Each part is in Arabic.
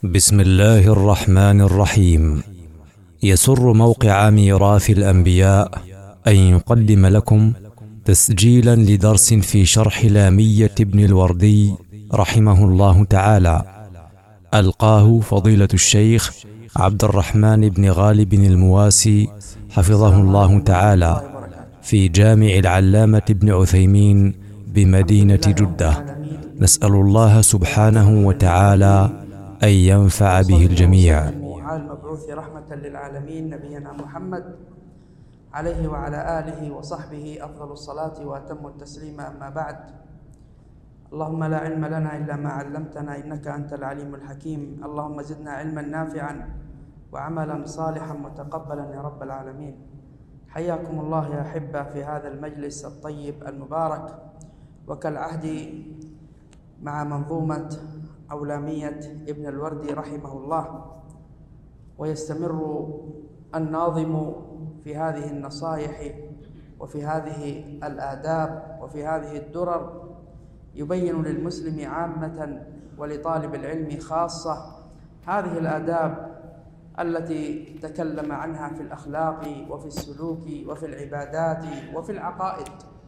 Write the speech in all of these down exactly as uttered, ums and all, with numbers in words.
بسم الله الرحمن الرحيم. يسر موقع ميراث الأنبياء أن يقدم لكم تسجيلا لدرس في شرح لامية ابن الوردي رحمه الله تعالى، ألقاه فضيلة الشيخ عبد الرحمن بن غالب المواسي حفظه الله تعالى في جامع العلامة ابن عثيمين بمدينة جدة. نسأل الله سبحانه وتعالى أن ينفع به الجميع. على المبعوث رحمة للعالمين نبينا محمد عليه وعلى آله وصحبه أفضل الصلاة وأتم التسليم، أما بعد. اللهم لا علم لنا إلا ما علمتنا إنك أنت العليم الحكيم. اللهم زدنا علما نافعا وعملا صالحا متقبلا يا رب العالمين. حياكم الله يا أحبة في هذا المجلس الطيب المبارك، وكالعهد مع منظومة أو لامية ابن الوردي رحمه الله. ويستمر الناظم في هذه النصائح وفي هذه الآداب وفي هذه الدرر، يبين للمسلم عامة ولطالب العلم خاصة هذه الآداب التي تكلم عنها في الأخلاق وفي السلوك وفي العبادات وفي العقائد.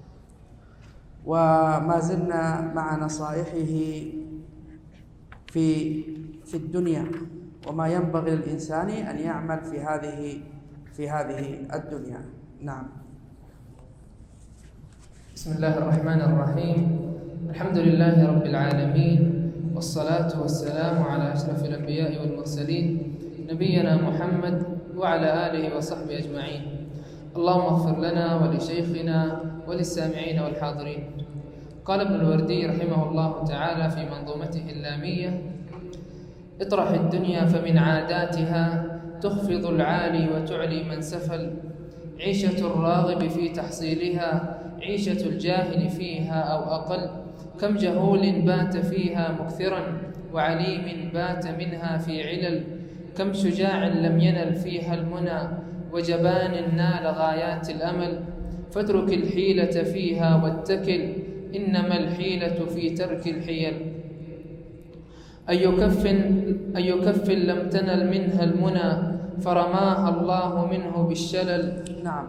وما زلنا مع نصائحه في في الدنيا وما ينبغي للإنسان أن يعمل في هذه في هذه الدنيا. نعم. بسم الله الرحمن الرحيم. الحمد لله رب العالمين، والصلاة والسلام على أشرف الأنبياء والمرسلين نبينا محمد وعلى آله وصحبه أجمعين. اللهم اغفر لنا ولشيخنا وللسامعين والحاضرين. قال ابن الوردي رحمه الله تعالى في منظومته اللامية: اطرح الدنيا فمن عاداتها تخفض العالي وتعلي من سفل، عيشة الراغب في تحصيلها عيشة الجاهل فيها أو أقل، كم جهول بات فيها مكثرا وعليم بات منها في علل، كم شجاع لم ينل فيها المنى وجبان نال غايات الأمل، فاترك الحيلة فيها واتكل، إنما الحيلة في ترك الحيل، أي كف أي كف لم تنل منها المنى فرماها الله منه بالشلل. نعم.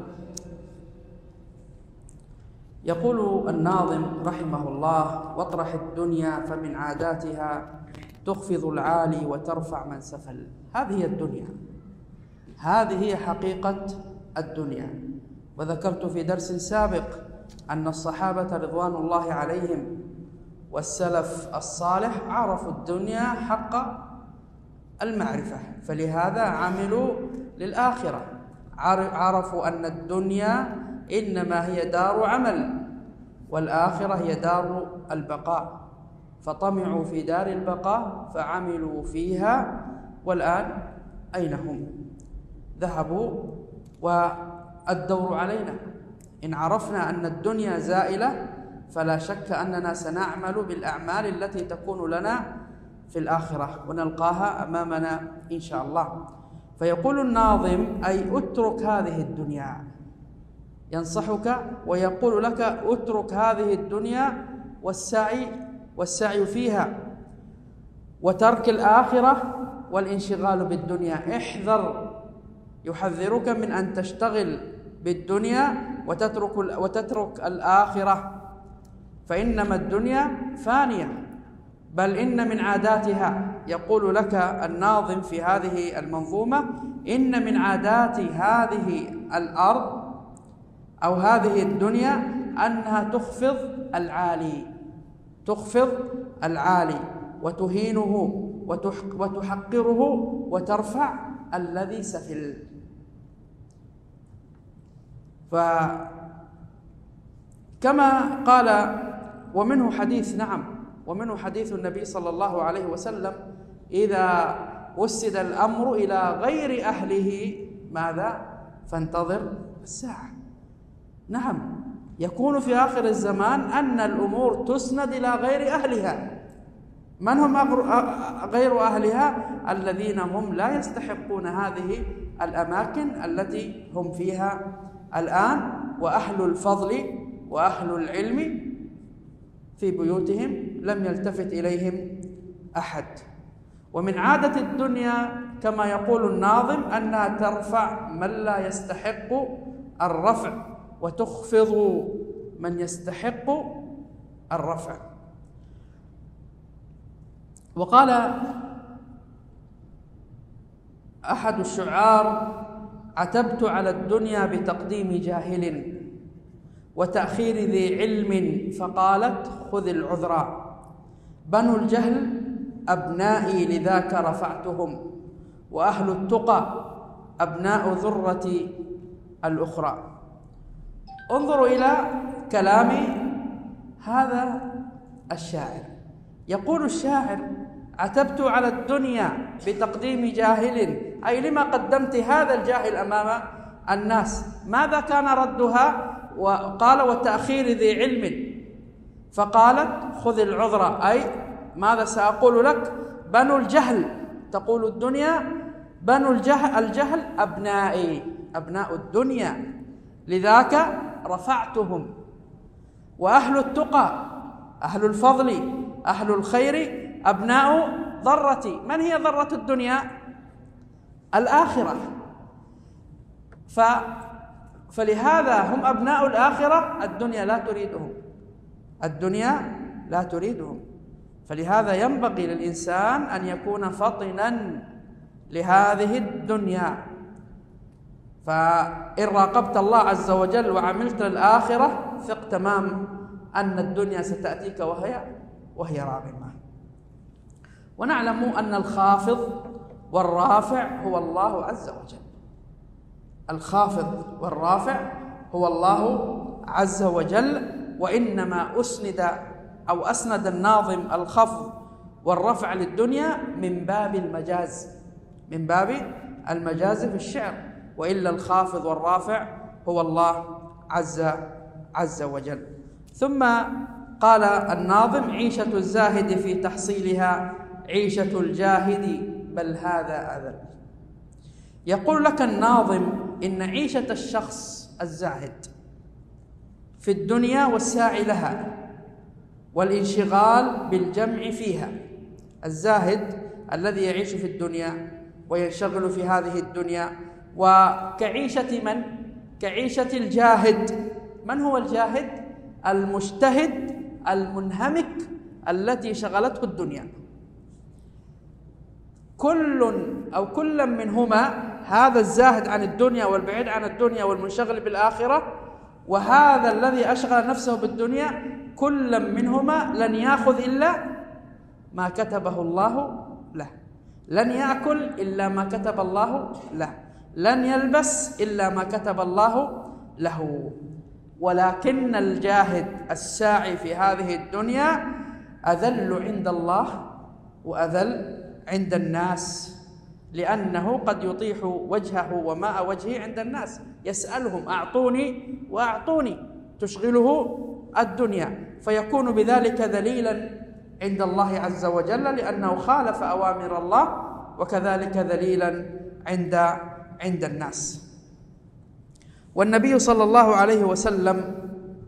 يقول الناظم رحمه الله: واطرح الدنيا فمن عاداتها تخفض العالي وترفع من سفل. هذه هي الدنيا، هذه هي حقيقة الدنيا. وذكرت في درس سابق أن الصحابة رضوان الله عليهم والسلف الصالح عرفوا الدنيا حق المعرفة، فلهذا عملوا للآخرة. عرفوا أن الدنيا إنما هي دار عمل والآخرة هي دار البقاء، فطمعوا في دار البقاء فعملوا فيها. والآن أين هم؟ ذهبوا والدور علينا. إن عرفنا أن الدنيا زائلة فلا شك أننا سنعمل بالأعمال التي تكون لنا في الآخرة ونلقاها أمامنا إن شاء الله. فيقول الناظم: أي اترك هذه الدنيا، ينصحك ويقول لك اترك هذه الدنيا والسعي والسعي فيها، وترك الآخرة والانشغال بالدنيا. احذر، يحذرك من أن تشتغل بالدنيا وتترك وتترك الآخرة، فإنما الدنيا فانية، بل إن من عاداتها. يقول لك الناظم في هذه المنظومة: إن من عادات هذه الأرض أو هذه الدنيا أنها تخفض العالي، تخفض العالي وتهينه وتحقره وترفع الذي سفل. فكما قال، ومنه حديث نعم ومنه حديث النبي صلى الله عليه وسلم: إذا وسد الأمر إلى غير أهله ماذا؟ فانتظر الساعة. نعم، يكون في آخر الزمان أن الأمور تسند إلى غير أهلها. من هم غير أهلها؟ الذين هم لا يستحقون هذه الأماكن التي هم فيها الآن، وأهل الفضل وأهل العلم في بيوتهم لم يلتفت إليهم أحد. ومن عادة الدنيا كما يقول الناظم أنها ترفع من لا يستحق الرفع وتخفض من يستحق الرفع. وقال أحد الشعار: عتبت على الدنيا بتقديم جاهل وتأخير ذي علم، فقالت خذ العذرا. بنو الجهل أبنائي لذاك رفعتهم، وأهل التقى أبناء ذرة الأخرى. انظروا إلى كلام هذا الشاعر. يقول الشاعر: عتبت على الدنيا بتقديم جاهل، أي لما قدمت هذا الجاهل أمام الناس؟ ماذا كان ردها؟ وقال: وتأخير ذي علم، فقالت خذ العذر، أي ماذا سأقول لك؟ بنو الجهل، تقول الدنيا بنو الجهل, الجهل أبنائي، أبناء الدنيا، لذاك رفعتهم. وأهل التقى، أهل الفضل، أهل الخير أبناء ذرتي. من هي ذرة الدنيا؟ الآخرة. ف فلهذا هم أبناء الآخرة، الدنيا لا تريدهم، الدنيا لا تريدهم. فلهذا ينبغي للإنسان أن يكون فطنا لهذه الدنيا. فإن راقبت الله عز وجل وعملت للآخرة ثق تمام أن الدنيا ستأتيك وهي وهي راغمة. ونعلم أن الخافض والرافع هو الله عز وجل. الخافض والرافع هو الله عز وجل، وإنما أسند أو أسند الناظم الخفض والرفع للدنيا من باب المجاز، من باب المجاز في الشعر، وإلا الخافض والرافع هو الله عز عز وجل. ثم قال الناظم: عيشة الزاهد في تحصيلها عيشة الجاهد، بل هذا أذل. يقول لك الناظم إن عيشة الشخص الزاهد في الدنيا والساعي لها والانشغال بالجمع فيها، الزاهد الذي يعيش في الدنيا وينشغل في هذه الدنيا، وكعيشة من؟ كعيشة الجاهد. من هو الجاهد؟ المجتهد المنهمك التي شغلته الدنيا. كل أو كل منهما، هذا الزاهد عن الدنيا والبعيد عن الدنيا والمنشغل بالآخرة، وهذا الذي أشغل نفسه بالدنيا، كل منهما لن يأخذ إلا ما كتبه الله له، لن يأكل إلا ما كتب الله له، لن يلبس إلا ما كتب الله له. ولكن الجاهد الساعي في هذه الدنيا أذل عند الله وأذل عند الناس، لأنه قد يطيح وجهه وماء وجهه عند الناس، يسألهم أعطوني وأعطوني، تشغله الدنيا، فيكون بذلك ذليلا عند الله عز وجل لأنه خالف أوامر الله، وكذلك ذليلا عند عند الناس. والنبي صلى الله عليه وسلم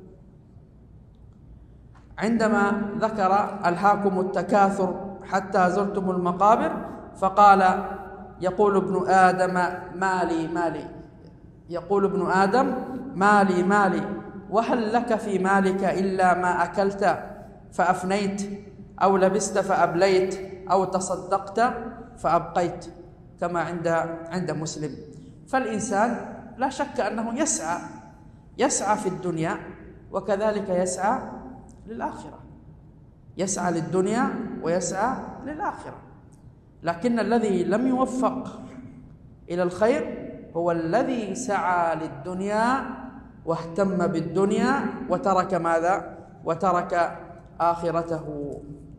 عندما ذكر ألهاكم التكاثر حتى زرتم المقابر، فقال: يقول ابن آدم مالي مالي، يقول ابن آدم مالي مالي، وهل لك في مالك إلا ما أكلت فأفنيت، أو لبست فأبليت، أو تصدقت فأبقيت، كما عند عند مسلم. فالإنسان لا شك أنه يسعى يسعى في الدنيا، وكذلك يسعى للآخرة، يسعى للدنيا ويسعى للآخرة. لكن الذي لم يوفق إلى الخير هو الذي سعى للدنيا واهتم بالدنيا وترك ماذا؟ وترك آخرته.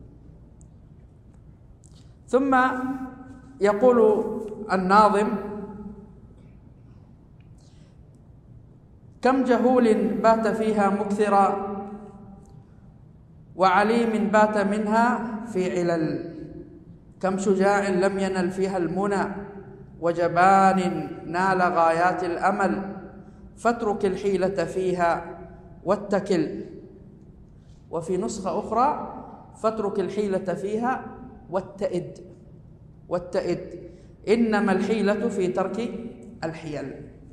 ثم يقول الناظم: كم جهول بات فيها مكثرا، وعليم بات منها في علل، كم شجاع لم ينل فيها المنى، وجبان نال غايات الأمل، فاترك الحيلة فيها واتكل. وفي نسخة أخرى: فاترك الحيلة فيها واتئد، والتئد، إنما الحيلة في ترك الحيل.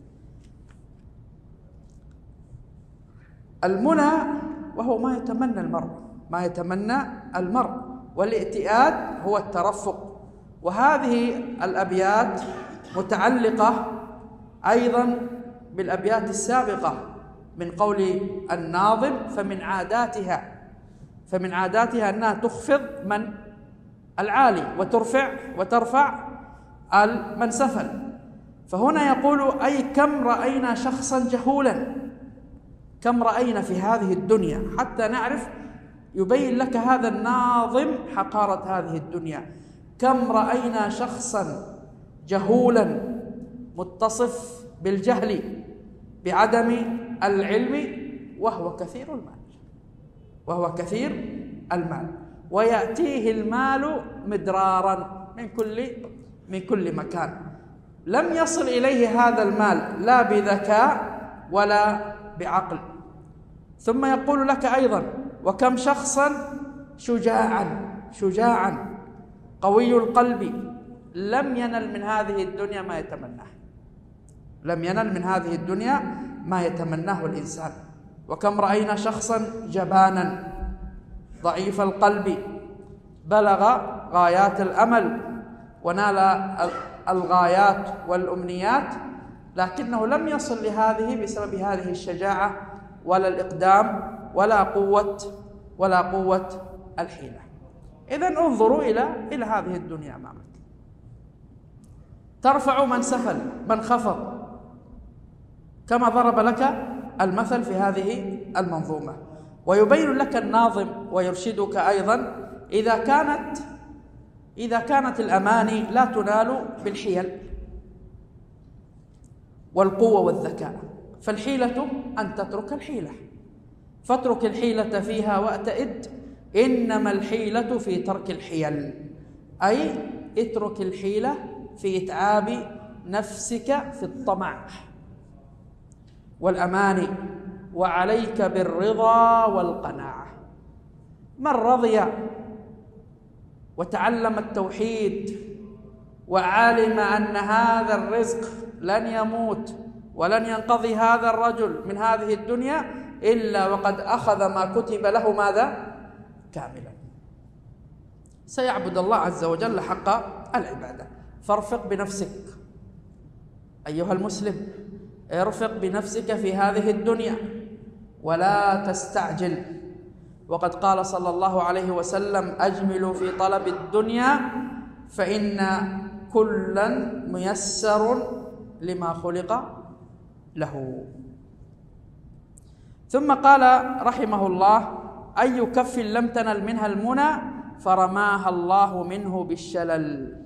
المنى وهو ما يتمنى المرء، ما يتمنى المرء، والائتئاد هو الترفق. وهذه الأبيات متعلقة أيضا بالأبيات السابقة من قول الناظم: فمن عاداتها فمن عاداتها أنها تخفض من العالي وترفع وترفع من سفل. فهنا يقول: أي كم رأينا شخصا جهولا، كم رأينا في هذه الدنيا، حتى نعرف، يبين لك هذا الناظم حقارة هذه الدنيا. كم رأينا شخصا جهولا متصف بالجهل بعدم العلم وهو كثير المال، وهو كثير المال، ويأتيه المال مدرارا من كل من كل مكان، لم يصل إليه هذا المال لا بذكاء ولا بعقل. ثم يقول لك أيضا: وكم شخصا شجاعا شجاعا قوي القلب لم ينل من هذه الدنيا ما يتمناه، لم ينل من هذه الدنيا ما يتمناه الإنسان. وكم رأينا شخصا جبانا ضعيف القلب بلغ غايات الأمل ونال الغايات والأمنيات، لكنه لم يصل لهذه بسبب هذه الشجاعة ولا الإقدام ولا قوة ولا قوة الحيلة. إذن انظروا إلى إلى هذه الدنيا أمامك، ترفع من سفل من خفض، كما ضرب لك المثل في هذه المنظومة. ويبين لك الناظم ويرشدك أيضا: إذا كانت إذا كانت الأماني لا تنال بالحيل والقوة والذكاء، فالحيلة أن تترك الحيلة، فاترك الحيلة فيها وأتئد، إنما الحيلة في ترك الحيل، أي اترك الحيلة في إتعاب نفسك في الطمع والأماني، وعليك بالرضا والقناعة. من رضي وتعلم التوحيد وعلم أن هذا الرزق لن يموت ولن ينقضي هذا الرجل من هذه الدنيا إلا وقد أخذ ما كتب له ماذا؟ كاملا، سيعبد الله عز وجل حق العبادة. فارفق بنفسك أيها المسلم، ارفق بنفسك في هذه الدنيا ولا تستعجل. وقد قال صلى الله عليه وسلم: أجملوا في طلب الدنيا فإن كلا ميسر لما خلق له. ثم قال رحمه الله: أي كف لم تنل منها المنى فرماها الله منه بالشلل.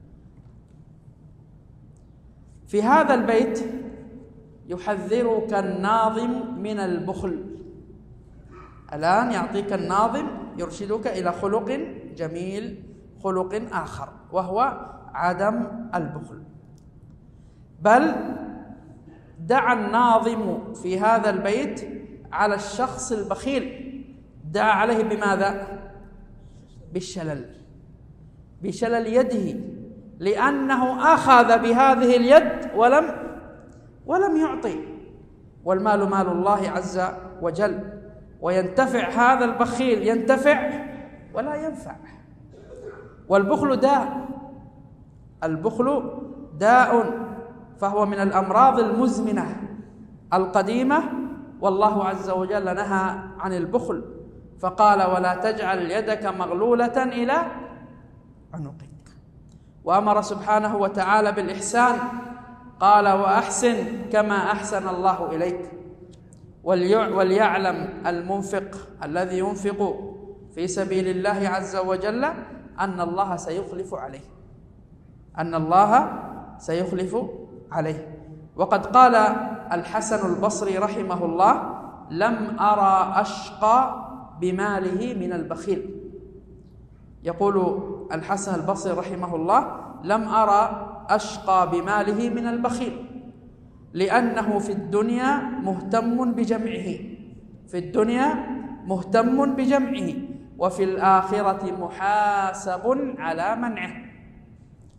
في هذا البيت يحذرك الناظم من البخل. الآن يعطيك الناظم يرشدك إلى خلق جميل، خلق آخر، وهو عدم البخل. بل دعا الناظم في هذا البيت على الشخص البخيل، دعا عليه بماذا؟ بالشلل، بشلل يده، لأنه أخذ بهذه اليد ولم ولم يعطي. والمال مال الله عز وجل، وينتفع هذا البخيل، ينتفع ولا ينفع. والبخل داء، البخل داء، فهو من الأمراض المزمنة القديمة، والله عز وجل نهى عن البخل فقال: ولا تجعل يدك مغلولة إلى عنقك. وأمر سبحانه وتعالى بالإحسان، قال: وأحسن كما أحسن الله إليك. وليعلم المنفق الذي ينفق في سبيل الله عز وجل أن الله سيخلف عليه، أن الله سيخلف عليه. وقد قال الحسن البصري رحمه الله: لم أرى أشقى بماله من البخيل. يقول الحسن البصري رحمه الله: لم أرى أشقى بماله من البخيل، لأنه في الدنيا مهتم بجمعه، في الدنيا مهتم بجمعه، وفي الآخرة محاسب على منعه.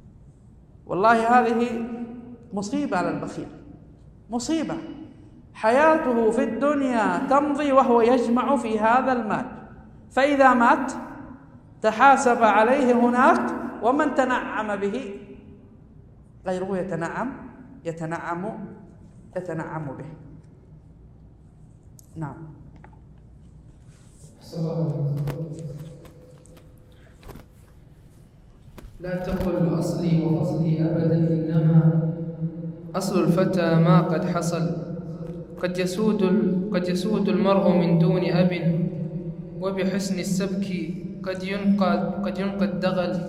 والله هذه مصيبة على البخيل، مصيبة. حياته في الدنيا تمضي وهو يجمع في هذا المال، فإذا مات تحاسب عليه هناك، ومن تنعم به غيره يتنعم يتنعم يتنعم به. نعم. لا تقل أصلي وفصلي أبدا، إنما أصل الفتى ما قد حصل. قد يسود قد يسود المرء من دون أب، وبحسن السبك قد ينقى قد ينقى الدغل.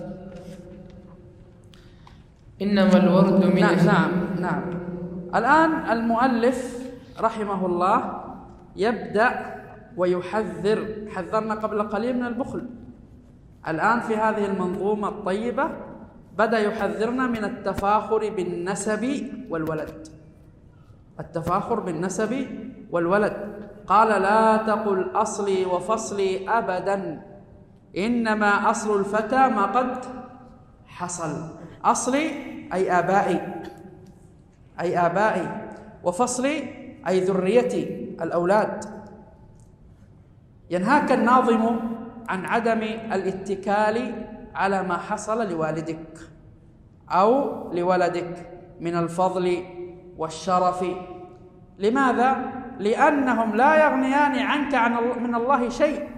إنما الورد من نعم نعم نعم. الآن المؤلف رحمه الله يبدأ ويحذر، حذرنا قبل قليل من البخل. الآن في هذه المنظومة الطيبة بدأ يحذرنا من التفاخر بالنسب والولد، التفاخر بالنسب والولد. قال: لا تقل أصلي وفصلي أبدا، إنما أصل الفتى ما قد حصل. أصلي أي آبائي أي آبائي وفصلي أي ذريتي، الأولاد. ينهاك الناظم عن عدم الاتكال على ما حصل لوالدك أو لولدك من الفضل والشرف. لماذا؟ لأنهم لا يغنيان عنك عن من الله شيء،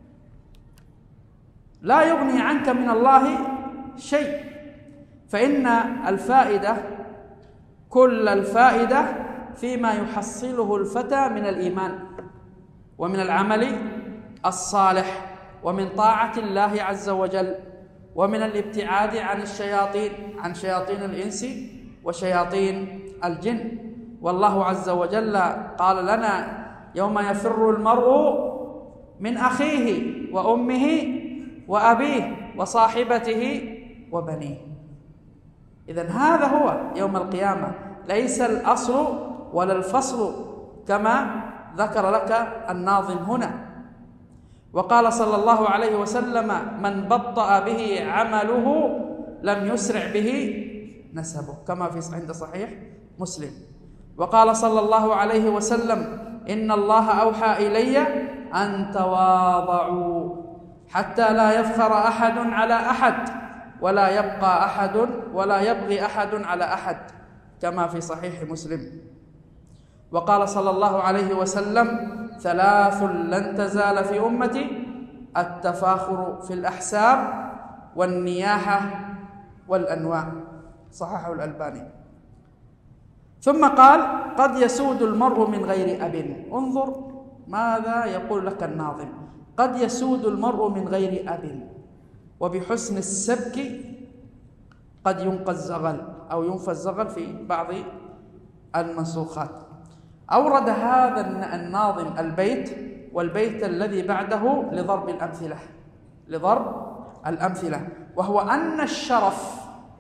لا يغني عنك من الله شيء. فإن الفائدة كل الفائدة فيما يحصله الفتى من الإيمان ومن العمل الصالح ومن طاعة الله عز وجل ومن الابتعاد عن الشياطين، عن شياطين الإنس وشياطين الجن. والله عز وجل قال لنا: يوم يفر المرء من أخيه وأمه وأبيه وصاحبته وبنيه. إذن هذا هو يوم القيامة، ليس الأصل ولا الفصل كما ذكر لك الناظم هنا. وقال صلى الله عليه وسلم: من بطأ به عمله لم يسرع به نسبه، كما في عند صحيح مسلم. وقال صلى الله عليه وسلم: إن الله أوحى إلي أن تواضعوا حتى لا يفخر أحد على أحد ولا يبقى أحد ولا يبغي أحد على أحد، كما في صحيح مسلم. وقال صلى الله عليه وسلم: ثلاث لن تزال في أمتي: التفاخر في الأحساب والنياحة والأنواع، صححه الألباني. ثم قال: قد يسود المرء من غير أب. انظر ماذا يقول لك الناظم: قد يسود المرء من غير أب، وبحسن السبك قد ينقى الزغل أو ينفى الزغل في بعض المنسوخات. أورد هذا الناظم البيت والبيت الذي بعده لضرب الأمثلة لضرب الأمثلة وهو أن الشرف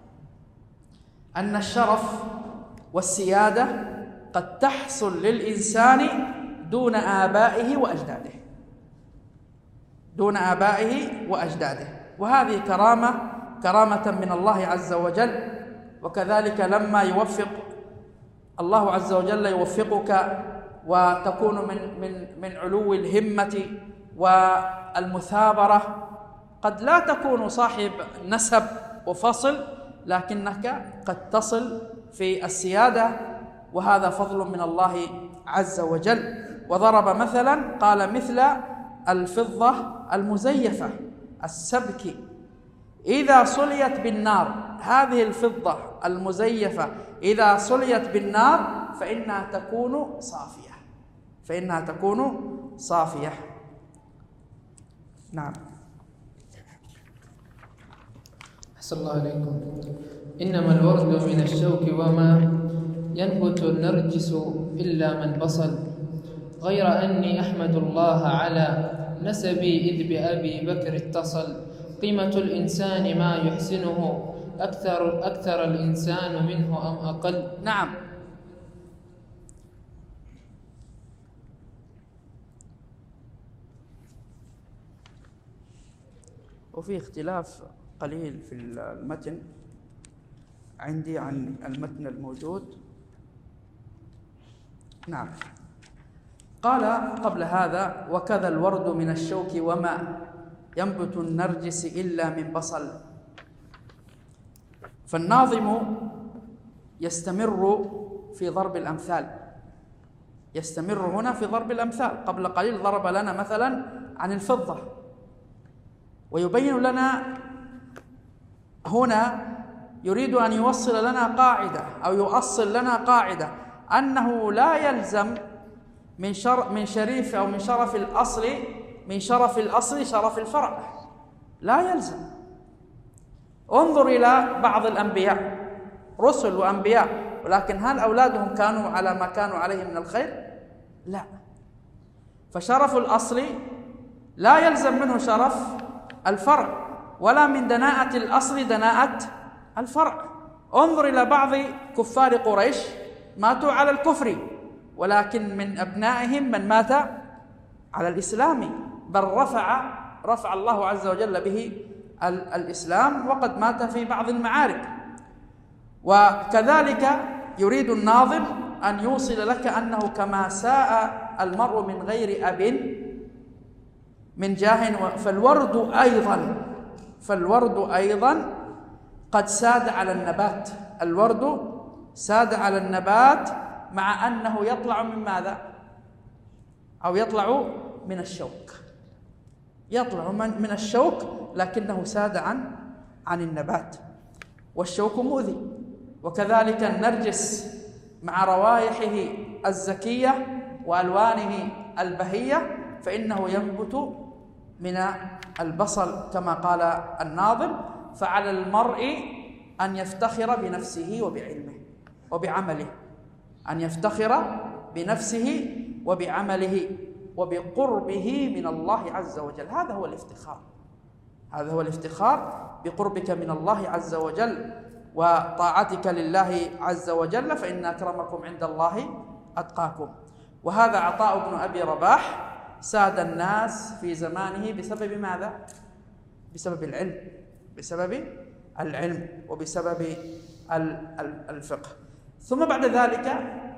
أن الشرف والسيادة قد تحصل للإنسان دون آبائه وأجداده دون آبائه وأجداده وهذه كرامة كرامة من الله عز وجل. وكذلك لما يوفق الله عز وجل يوفقك وتكون من من من علو الهمة والمثابرة، قد لا تكون صاحب نسب وفصل، لكنك قد تصل في السيادة، وهذا فضل من الله عز وجل. وضرب مثلا قال: مثل الفضة المزيفة السبك إذا صليت بالنار، هذه الفضة المزيفة إذا صليت بالنار فإنها تكون صافية فإنها تكون صافية. نعم. أحسن الله عليكم. إنما الورد من الشوك وما ينبت النرجس إلا من بصل، غير أني أحمد الله على نسبي إذ بأبي بكر اتصل. قيمة الإنسان ما يحسنه، أكثر أكثر الإنسان منه أم أقل. نعم. وفي اختلاف قليل في المتن عندي عن المتن الموجود. نعم. قال قبل هذا: وكذا الورد من الشوك وما ينبت النرجس إلا من بصل. فالناظم يستمر في ضرب الأمثال، يستمر هنا في ضرب الأمثال. قبل قليل ضرب لنا مثلا عن الفضة، ويبين لنا هنا يريد أن يوصل لنا قاعدة أو يؤصل لنا قاعدة أنه لا يلزم من شر من شريف أو من شرف الأصل من شرف الأصل شرف الفرع، لا يلزم. انظر إلى بعض الأنبياء، رسل وأنبياء، ولكن هل أولادهم كانوا على ما كانوا عليه من الخير؟ لا. فشرف الأصل لا يلزم منه شرف الفرع، ولا من دناءة الأصل دناءة الفرع. انظر إلى بعض كفار قريش ماتوا على الكفر، ولكن من أبنائهم من مات على الإسلام، بل رفع رفع الله عز وجل به الإسلام، وقد مات في بعض المعارك. وكذلك يريد الناظم أن يوصل لك أنه كما ساء المرء من غير أب من جاه، فالورد أيضا فالورد أيضا قد ساد على النبات. الورد ساد على النبات مع أنه يطلع من ماذا؟ أو يطلع من الشوك، يطلع من الشوك، لكنه ساد عن عن النبات، والشوك مؤذي. وكذلك النرجس مع روائحه الزكية وألوانه البهية فإنه ينبت من البصل كما قال الناظم: فعلى المرء أن يفتخر بنفسه وبعلمه وبعمله، أن يفتخر بنفسه وبعمله وبقربه من الله عز وجل. هذا هو الافتخار، هذا هو الافتخار بقربك من الله عز وجل وطاعتك لله عز وجل، فإن أكرمكم عند الله أتقاكم. وهذا عطاء بن أبي رباح ساد الناس في زمانه بسبب ماذا؟ بسبب العلم، بسبب العلم وبسبب الفقه. ثم بعد ذلك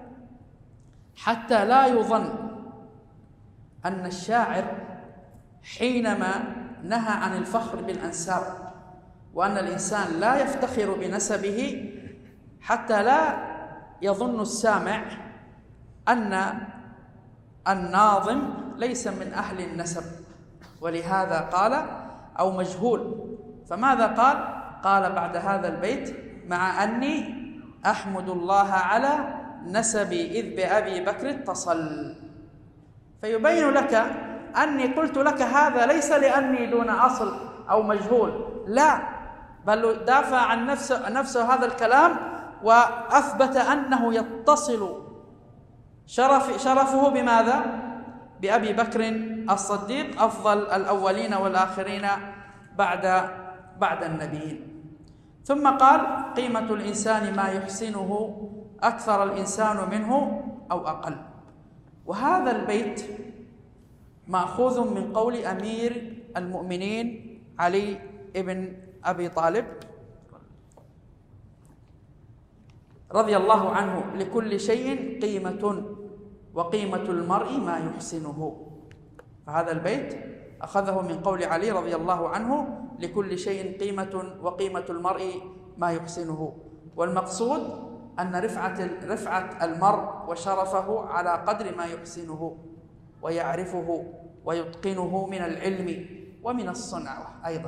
حتى لا يظن أن الشاعر حينما نهى عن الفخر بالأنساب وأن الإنسان لا يفتخر بنسبه، حتى لا يظن السامع أن الناظم ليس من أهل النسب، ولهذا قال أو مجهول. فماذا قال؟ قال بعد هذا البيت: مع أني أحمد الله على نسبي إذ بأبي بكر اتصل. فيبين لك أني قلت لك هذا ليس لأني دون أصل أو مجهول، لا، بل دافع عن نفسه, نفسه هذا الكلام وأثبت أنه يتصل شرف شرفه بماذا؟ بأبي بكر الصديق أفضل الأولين والآخرين بعد بعد النبيين. ثم قال: قيمة الإنسان ما يحسنه أكثر الإنسان منه أو أقل. وهذا البيت مأخوذ من قول أمير المؤمنين علي بن أبي طالب رضي الله عنه: لكل شيء قيمة وقيمة المرء ما يحسنه. فهذا البيت أخذه من قول علي رضي الله عنه: لكل شيء قيمة وقيمة المرء ما يحسنه. والمقصود أن رفعة رفعة المرء وشرفه على قدر ما يحسنه ويعرفه ويتقنه من العلم ومن الصنع أيضا،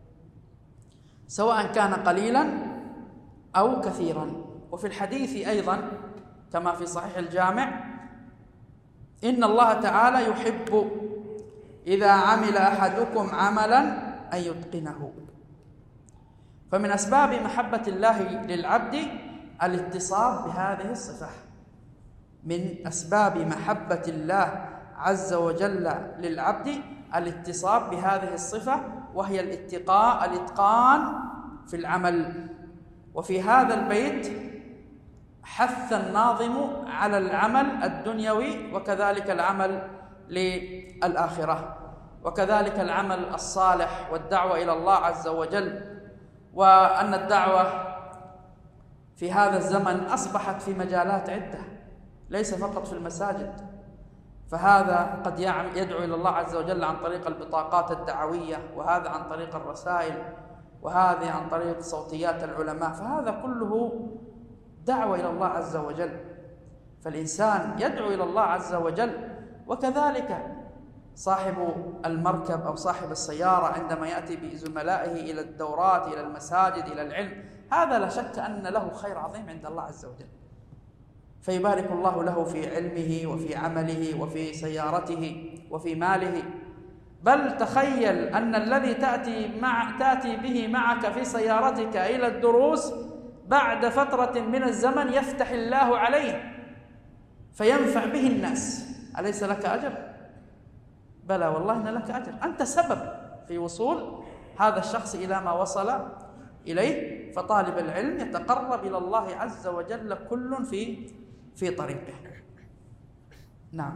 سواء كان قليلا أو كثيرا. وفي الحديث أيضا كما في صحيح الجامع: إن الله تعالى يحب إذا عمل أحدكم عملا أن يتقنه. فمن أسباب محبة الله للعبد الاتصاف بهذه الصفة، من أسباب محبة الله عز وجل للعبد الاتصاف بهذه الصفة، وهي الاتقاء الإتقان في العمل. وفي هذا البيت حث الناظم على العمل الدنيوي وكذلك العمل للآخرة، وكذلك العمل الصالح والدعوة إلى الله عز وجل، وأن الدعوة في هذا الزمن أصبحت في مجالات عدة ليس فقط في المساجد، فهذا قد يدعو إلى الله عز وجل عن طريق البطاقات الدعوية، وهذا عن طريق الرسائل، وهذا عن طريق صوتيات العلماء، فهذا كله دعوة إلى الله عز وجل. فالإنسان يدعو إلى الله عز وجل، وكذلك صاحب المركب أو صاحب السيارة عندما يأتي بزملائه إلى الدورات، إلى المساجد، إلى العلم، هذا لا شك أن له خير عظيم عند الله عز وجل، فيبارك الله له في علمه وفي عمله وفي سيارته وفي ماله. بل تخيل أن الذي تأتي, مع تأتي به معك في سيارتك إلى الدروس بعد فترة من الزمن يفتح الله عليه فينفع به الناس، أليس لك أجر؟ بلى والله إن لك أجر، أنت سبب في وصول هذا الشخص إلى ما وصل إليه. فطالب العلم يتقرب إلى الله عز وجل كل في في طريقه. نعم.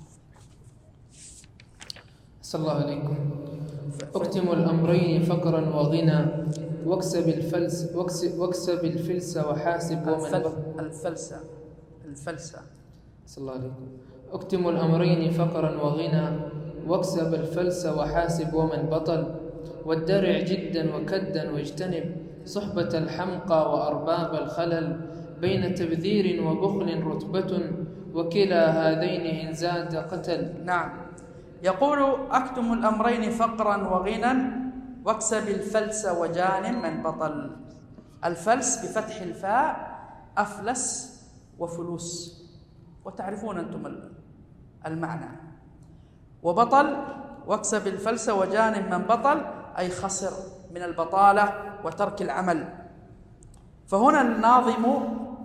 صلى الله عليكم. اكتم الأمرين فقرا وغنى واكسب الفلس واكسب, واكسب الفلس وحاسب ومن الفلس الفلس صلى الله عليكم. اكتم الأمرين فقرا وغنى واكسب الفلس وحاسب ومن بطل، والدرع جدا وكدا واجتنب صحبة الحمقى وأرباب الخلل، بين تبذير وبخل رتبة وكلا هذين إن زاد قتل. نعم. يقول اكتم الأمرين فقرا وغنى واكسب الفلس وجان من بطل. الفلس بفتح الفاء أفلس وفلوس، وتعرفون أنتم المعنى. وبطل واكسب الفلس وجان من بطل أي خسر من البطالة وترك العمل. فهنا الناظم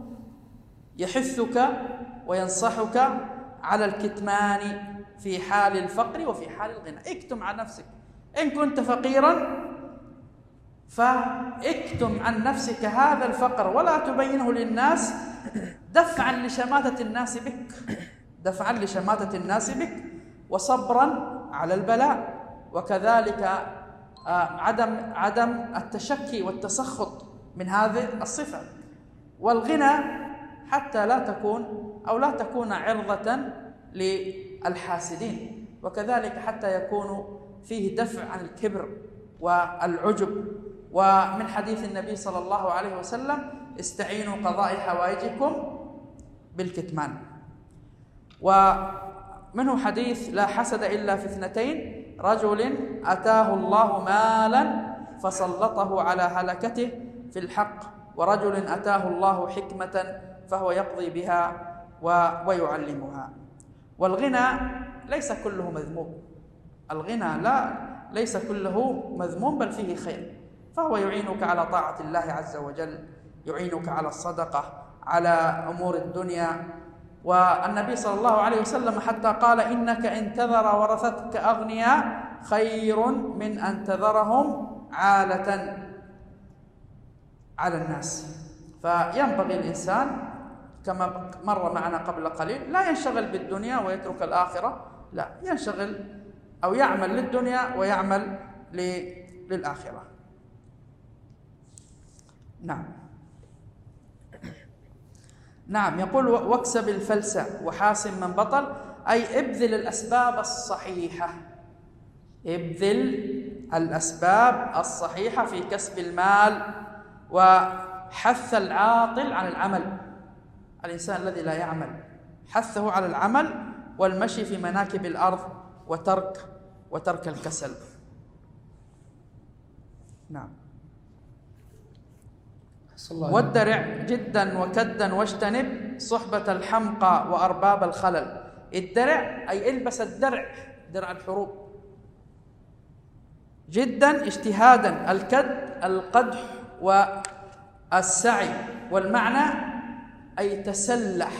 يحثك وينصحك على الكتمان في حال الفقر وفي حال الغنى. اكتم عن نفسك، إن كنت فقيرا فاكتم عن نفسك هذا الفقر ولا تبينه للناس دفعا لشماتة الناس بك دفعا لشماتة الناس بك وصبرا على البلاء، وكذلك عدم عدم التشكي والتسخط من هذه الصفة. والغنى حتى لا تكون أو لا تكون عرضة للحاسدين، وكذلك حتى يكون فيه دفع عن الكبر والعجب. ومن حديث النبي صلى الله عليه وسلم استعينوا قضاء حوائجكم بالكتمان. ومنه حديث لا حسد إلا في اثنتين، رجل أتاه الله مالا فسلطه على هلكته في الحق، ورجل أتاه الله حكمة فهو يقضي بها ويعلمها. والغنى ليس كله مذموم، الغنى لا ليس كله مذموم بل فيه خير، فهو يعينك على طاعة الله عز وجل، يعينك على الصدقة، على أمور الدنيا. والنبي صلى الله عليه وسلم حتى قال إنك إن تذر ورثتك أغنياء خير من أن تذرهم عالة على الناس. فينبغي الإنسان كما مر معنا قبل قليل لا ينشغل بالدنيا ويترك الآخرة، لا، ينشغل أو يعمل للدنيا ويعمل للآخرة. نعم. نعم. يقول واكسب الفلس وحاسب من بطل، أي ابذل الأسباب الصحيحة، ابذل الأسباب الصحيحة في كسب المال، وحث العاطل عن العمل. الإنسان الذي لا يعمل حثه على العمل والمشي في مناكب الأرض وترك وترك الكسل. نعم. والدرع جدا وكدا واجتنب صحبة الحمقى وأرباب الخلل. الدرع أي البس الدرع، درع الحروب. جدا اجتهادا، الكد القدح والسعي، والمعنى أي تسلح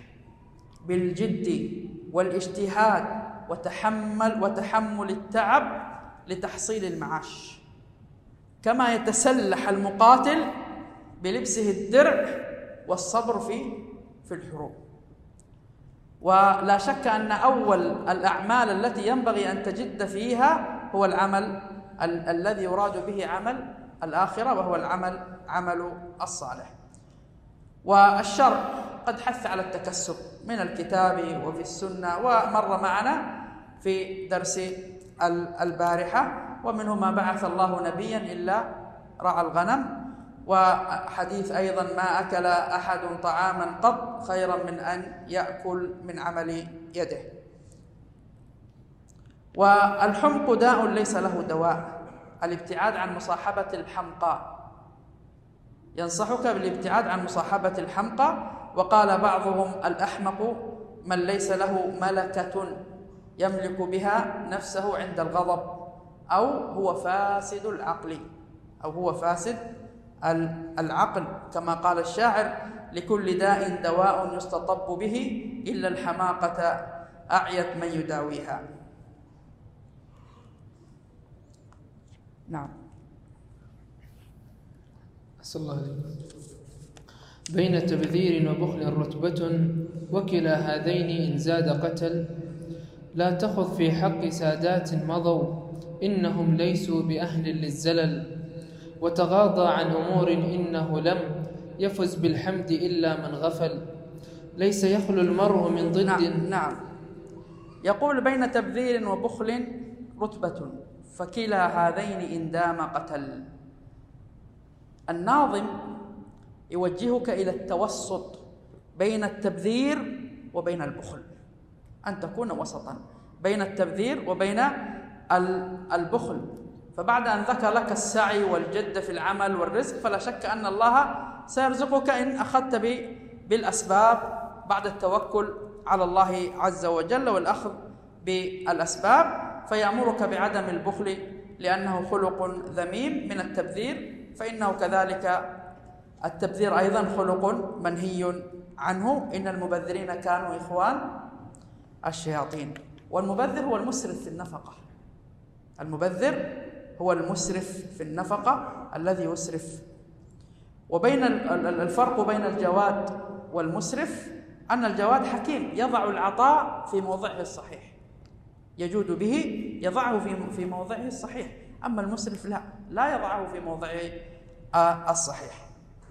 بالجد والاجتهاد وتحمل وتحمل التعب لتحصيل المعاش، كما يتسلح المقاتل بلبسه الدرع والصبر في في الحروب. ولا شك أن أول الأعمال التي ينبغي أن تجد فيها هو العمل ال الذي يراد به عمل الآخرة، وهو العمل عمل الصالح. والشرع قد حث على التكسب من الكتاب وفي السنة، ومر معنا في درس البارحة: ومنه ما بعث الله نبيا إلا رعى الغنم، وحديث أيضا: ما أكل أحد طعاما قط خيرا من أن يأكل من عمل يده. والحمق داء ليس له دواء، الابتعاد عن مصاحبة الحمقى، ينصحك بالابتعاد عن مصاحبة الحمقى. وقال بعضهم: الأحمق من ليس له ملكة يملك بها نفسه عند الغضب، أو هو فاسد العقل، أو هو فاسد العقل، كما قال الشاعر: لكل داء دواء يستطب به، إلا الحماقة أعيت من يداويها. نعم. أسأل الله عليكم. بين تبذير وبخل رتبة، وكلا هذين إن زاد قتل. لا تخذ في حق سادات مضوا، إنهم ليسوا بأهل للزلل. وتغاضى عن أمور إنه لم يفز بالحمد إلا من غفل. ليس يخلو المرء من ضد. نعم, نعم. يقول: بين تبذير وبخل رتبة، فكلا هذين إن دام قتل. الناظم يوجهك إلى التوسط بين التبذير وبين البخل، أن تكون وسطا بين التبذير وبين البخل. فبعد أن ذكر لك السعي والجد في العمل والرزق، فلا شك أن الله سيرزقك إن أخذت بالأسباب بعد التوكل على الله عز وجل والأخذ بالأسباب، فيأمرك بعدم البخل لأنه خلق ذميم من التبذير، فإنه كذلك التبذير أيضا خلق منهي عنه. إن المبذرين كانوا إخوان الشياطين. والمبذر هو المسرف في النفقة، المبذر هو المسرف في النفقة الذي يسرف. وبين الفرق بين الجواد والمسرف أن الجواد حكيم، يضع العطاء في موضعه الصحيح، يجود به، يضعه في في موضعه الصحيح. أما المسرف لا لا يضعه في موضعه الصحيح.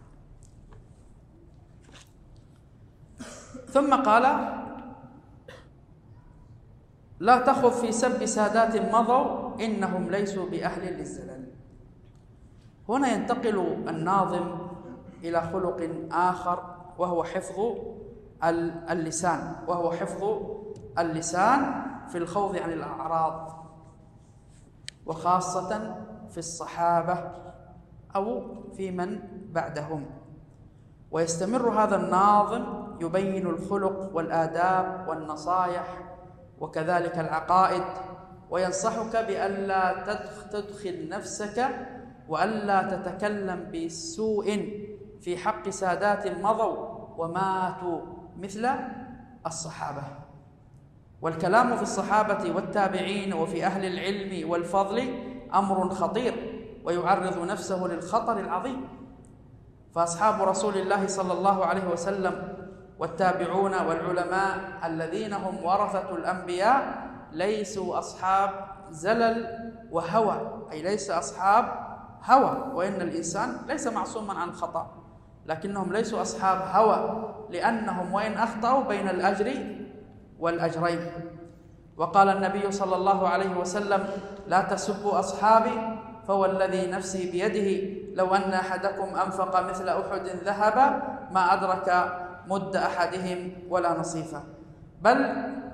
ثم قال: لا تخذ في سب سادات مضوا، إنهم ليسوا بأهل للزلل. هنا ينتقل الناظم إلى خلق آخر، وهو حفظ اللسان، وهو حفظ اللسان في الخوض عن الأعراض، وخاصة في الصحابة أو في من بعدهم. ويستمر هذا الناظم يبين الخلق والآداب والنصائح وكذلك العقائد، وينصحك بألا تدخل نفسك وألا تتكلم بسوء في حق سادات مضوا وماتوا مثل الصحابة. والكلام في الصحابة والتابعين وفي أهل العلم والفضل أمر خطير، ويعرض نفسه للخطر العظيم. فأصحاب رسول الله صلى الله عليه وسلم والتابعون والعلماء الذين هم ورثة الأنبياء ليسوا أصحاب زلل وهوى، أي ليس أصحاب هوى، وإن الإنسان ليس معصوما عن الخطأ، لكنهم ليسوا أصحاب هوى، لأنهم وإن أخطأوا بين الأجر والأجرين. وقال النبي صلى الله عليه وسلم: لا تسبوا أصحابي فوالذي نفسي بيده لو أن أحدكم أنفق مثل أحد ذهبا ما أدرك مد أحدهم ولا نصيفه. بل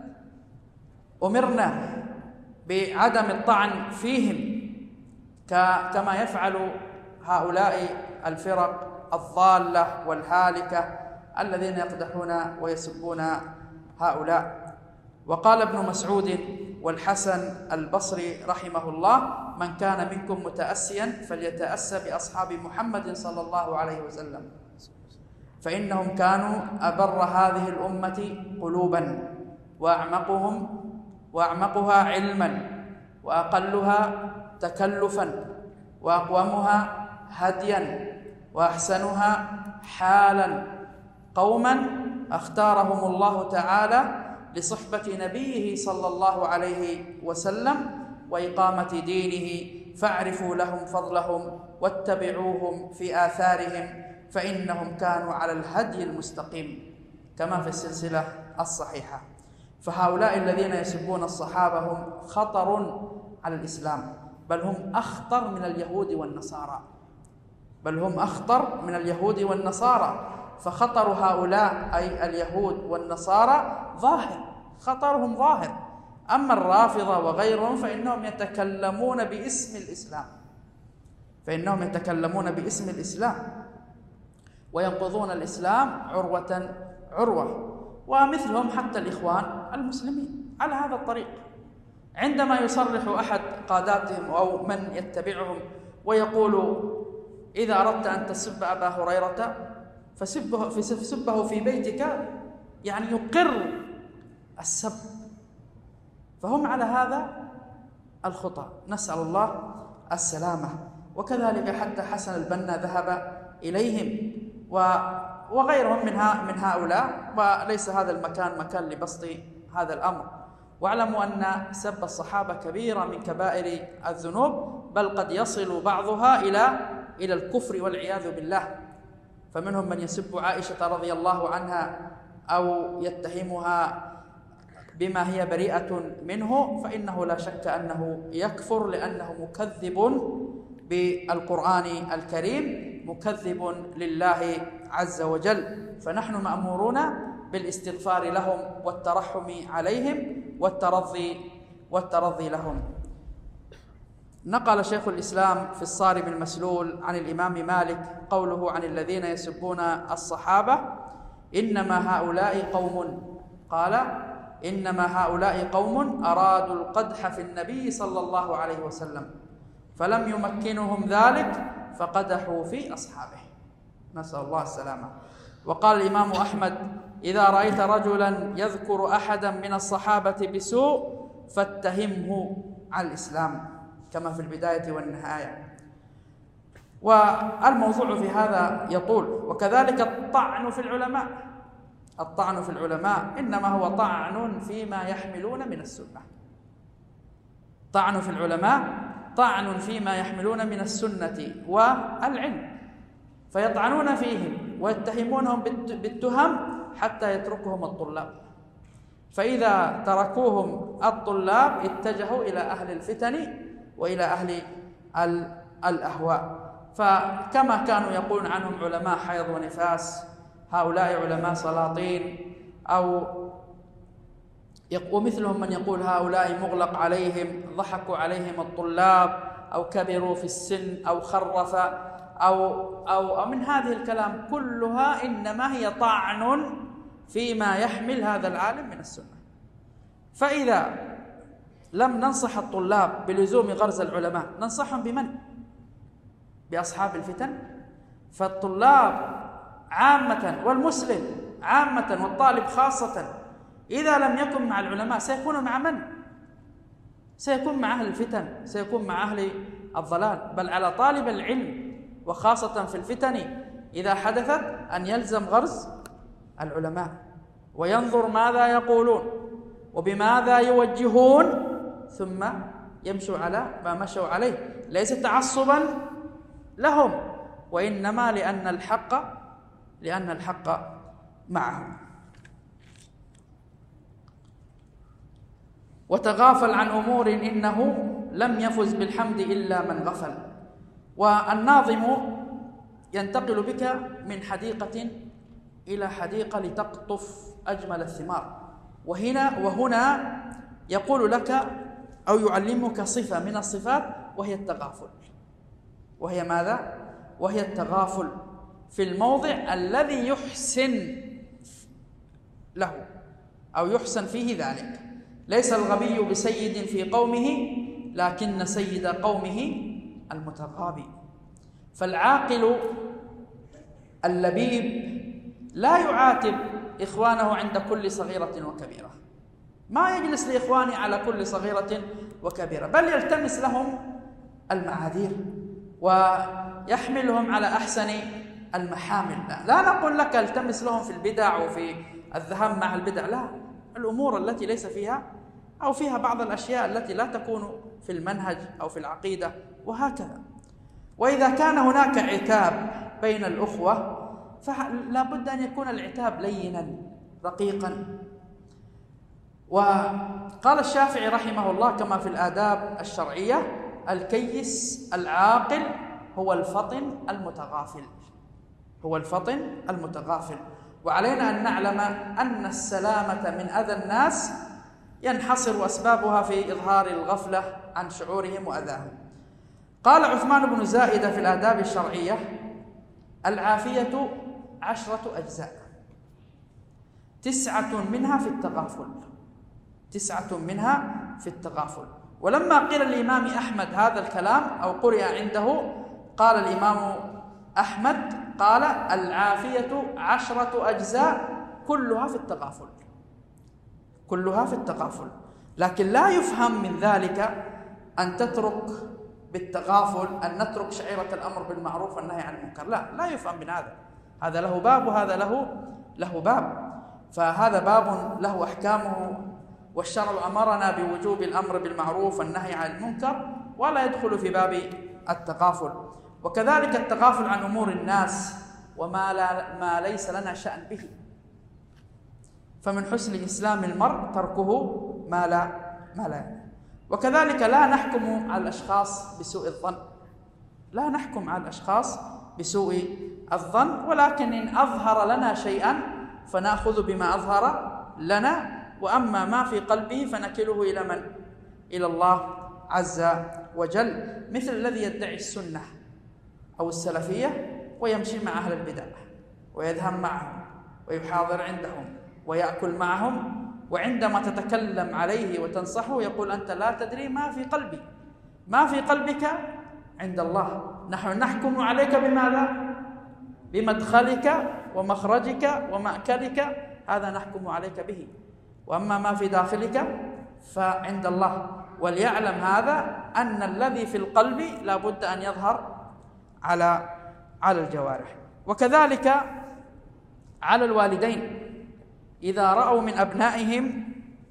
أمرنا بعدم الطعن فيهم كما يفعل هؤلاء الفرق الضالة والهالكة الذين يقدحون ويسبون هؤلاء. وقال ابن مسعود والحسن البصري رحمه الله: من كان منكم متأسيا فليتأسى بأصحاب محمد صلى الله عليه وسلم، فإنهم كانوا أبر هذه الأمة قلوبا وأعمقهم وأعمقها علما وأقلها تكلفا وأقومها هديا وأحسنها حالا، قوما اختارهم الله تعالى لصحبة نبيه صلى الله عليه وسلم وإقامة دينه، فاعرفوا لهم فضلهم واتبعوهم في آثارهم، فإنهم كانوا على الهدي المستقيم كما في السلسلة الصحيحة. فهؤلاء الذين يسبون الصحابة هم خطر على الإسلام، بل هم أخطر من اليهود والنصارى، بل هم أخطر من اليهود والنصارى. فخطر هؤلاء أي اليهود والنصارى ظاهر، خطرهم ظاهر. أما الرافضة وغيرهم فإنهم يتكلمون باسم الإسلام، فإنهم يتكلمون باسم الإسلام وينقضون الإسلام عروة عروة. ومثلهم حتى الإخوان المسلمين على هذا الطريق. عندما يصرح أحد قاداتهم أو من يتبعهم ويقول: إذا أردت أن تسب أبا هريرة فسبه, فسبه في بيتك، يعني يقر السب. فهم على هذا الخطأ، نسأل الله السلامة. وكذلك حتى حسن البنا ذهب إليهم وغيرهم من من هؤلاء، وليس هذا المكان مكان لبسط هذا الأمر. واعلموا أن سب الصحابة كبيرة من كبائر الذنوب، بل قد يصل بعضها إلى إلى الكفر والعياذ بالله. فمنهم من يسب عائشة رضي الله عنها أو يتهمها بما هي بريئة منه، فإنه لا شك أنه يكفر، لأنه مكذب بالقرآن الكريم، مكذب لله عز وجل. فنحن مأمورون بالاستغفار لهم والترحم عليهم والترضي والترضي لهم. نقل شيخ الإسلام في الصارم المسلول عن الإمام مالك قوله عن الذين يسبون الصحابة: إنما هؤلاء قوم قال إنما هؤلاء قوم أرادوا القدح في النبي صلى الله عليه وسلم فلم يمكنهم ذلك فقدحوا في أصحابه، نسأل الله السلامة. وقال الإمام أحمد: إذا رأيت رجلا يذكر أحدا من الصحابة بسوء فاتهمه على الإسلام، كما في البداية والنهاية. والموضوع في هذا يطول. وكذلك الطعن في العلماء، الطعن في العلماء إنما هو طعن فيما يحملون من السنة. طعن في العلماء طعن فيما يحملون من السنة والعلم، فيطعنون فيهم ويتهمونهم بالتهم حتى يتركهم الطلاب. فإذا تركوهم الطلاب اتجهوا إلى أهل الفتن وإلى أهل الأهواء. فكما كانوا يقولون عنهم علماء حيض ونفاس، هؤلاء علماء سلاطين، أو ومثلهم من يقول هؤلاء مغلق عليهم، ضحكوا عليهم الطلاب، أو كبروا في السن، أو خرف، أو, أو, أو من هذه الكلام كلها إنما هي طعن فيما يحمل هذا العالم من السنة. فإذا لم ننصح الطلاب بلزوم غرز العلماء، ننصحهم بمن؟ بأصحاب الفتن. فالطلاب عامة والمسلم عامة والطالب خاصة إذا لم يكن مع العلماء سيكون مع من؟ سيكون مع أهل الفتن، سيكون مع أهل الضلال. بل على طالب العلم وخاصة في الفتن إذا حدثت أن يلزم غرز العلماء وينظر ماذا يقولون وبماذا يوجهون، ثم يمشوا على ما مشوا عليه، ليس تعصبا لهم، وإنما لأن الحق لأن الحق معهم. وتغافل عن أمور إنه لم يفز بالحمد إلا من غفل. والناظم ينتقل بك من حديقة إلى حديقة لتقطف أجمل الثمار، وهنا وهنا يقول لك أو يعلمك صفة من الصفات، وهي التغافل. وهي ماذا؟ وهي التغافل في الموضع الذي يحسن له أو يحسن فيه ذلك. ليس الغبي بسيد في قومه، لكن سيد قومه المتغابي. فالعاقل اللبيب لا يعاتب إخوانه عند كل صغيرة وكبيرة، ما يجلس لإخوانه على كل صغيرة وكبيرة، بل يلتمس لهم المعاذير ويحملهم على أحسن المحامل. لا, لا نقول لك التمس لهم في البدع وفي الذهاب مع البدع، لا، الأمور التي ليس فيها أو فيها بعض الأشياء التي لا تكون في المنهج أو في العقيدة، وهكذا. وإذا كان هناك عتاب بين الأخوة فلا بد أن يكون العتاب لينا رقيقا. وقال الشافعي رحمه الله كما في الآداب الشرعية: الكيس العاقل هو الفطن المتغافل، هو الفطن المتغافل. وعلينا أن نعلم أن السلامة من أذى الناس ينحصر أسبابها في إظهار الغفلة عن شعورهم وأذاهم. قال عثمان بن زائدة في الآداب الشرعية: العافية عشرة أجزاء، تسعة منها في التغافل، تسعة منها في التغافل. ولما قيل الإمام أحمد هذا الكلام أو قرئ عنده، قال الإمام أحمد قال: العافية عشرة أجزاء كلها في التغافل، كلها في التغافل. لكن لا يفهم من ذلك أن تترك بالتغافل أن نترك شعيرة الأمر بالمعروف والنهي عن المنكر، لا لا يفهم من هذا. هذا له باب وهذا له له باب، فهذا باب له أحكامه، والشرع أمرنا بوجوب الأمر بالمعروف والنهي عن المنكر، ولا يدخل في باب التغافل. وكذلك التغافل عن أمور الناس وما لا ما ليس لنا شأن به، فمن حسن إسلام المرء تركه ما لا ما لا. وكذلك لا نحكم على الأشخاص بسوء الظن، لا نحكم على الأشخاص بسوء الظن، ولكن إن أظهر لنا شيئا فنأخذ بما أظهر لنا، وأما ما في قلبه فنكله إلى من؟ إلى الله عز وجل. مثل الذي يدعي السنة أو السلفية ويمشي مع أهل البدع ويذهب معهم ويحاضر عندهم ويأكل معهم، وعندما تتكلم عليه وتنصحه يقول: أنت لا تدري ما في قلبي، ما في قلبك عند الله، نحن نحكم عليك بماذا؟ بمدخلك ومخرجك ومأكلك، هذا نحكم عليك به، وأما ما في داخلك فعند الله. وليعلم هذا أن الذي في القلب لا بد أن يظهر على على الجوارح. وكذلك على الوالدين إذا رأوا من أبنائهم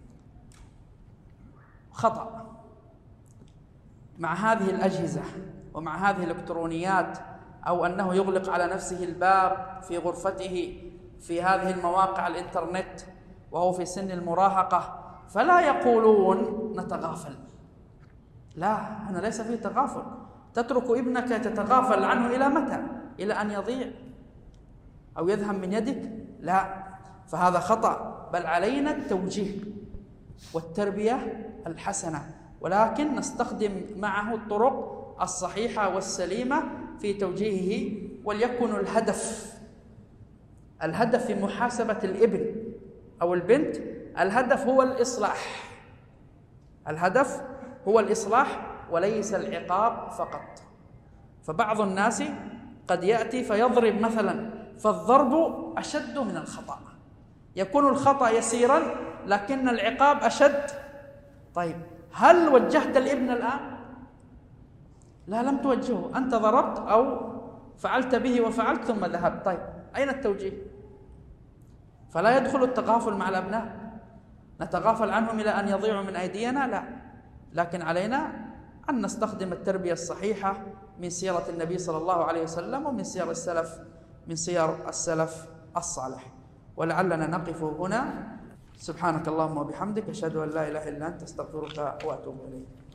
خطأ مع هذه الأجهزة ومع هذه الإلكترونيات، أو أنه يغلق على نفسه الباب في غرفته في هذه المواقع الإنترنت وهو في سن المراهقة، فلا يقولون نتغافل، لا، هنا ليس فيه تغافل. تترك ابنك تتغافل عنه إلى متى؟ إلى أن يضيع أو يذهب من يدك؟ لا، فهذا خطأ، بل علينا التوجيه والتربية الحسنة، ولكن نستخدم معه الطرق الصحيحة والسليمة في توجيهه. وليكن الهدف الهدف في محاسبة الابن أو البنت، الهدف هو الإصلاح، الهدف هو الإصلاح وليس العقاب فقط. فبعض الناس قد يأتي فيضرب مثلا، فالضرب أشد من الخطأ، يكون الخطأ يسيرا لكن العقاب أشد. طيب، هل وجهت الابن الآن؟ لا، لم توجهه، أنت ضربت أو فعلت به وفعلت ثم ذهبت. طيب، أين التوجيه؟ فلا يدخل التغافل مع الأبناء، نتغافل عنهم إلى أن يضيعوا من أيدينا، لا، لكن علينا أن نستخدم التربية الصحيحة من سيرة النبي صلى الله عليه وسلم ومن سير السلف من سير السلف الصالح. ولعلنا نقف هنا. سبحانك اللهم وبحمدك، أشهد أن لا إله إلا أنت، أستغفرك وأتوب إليك.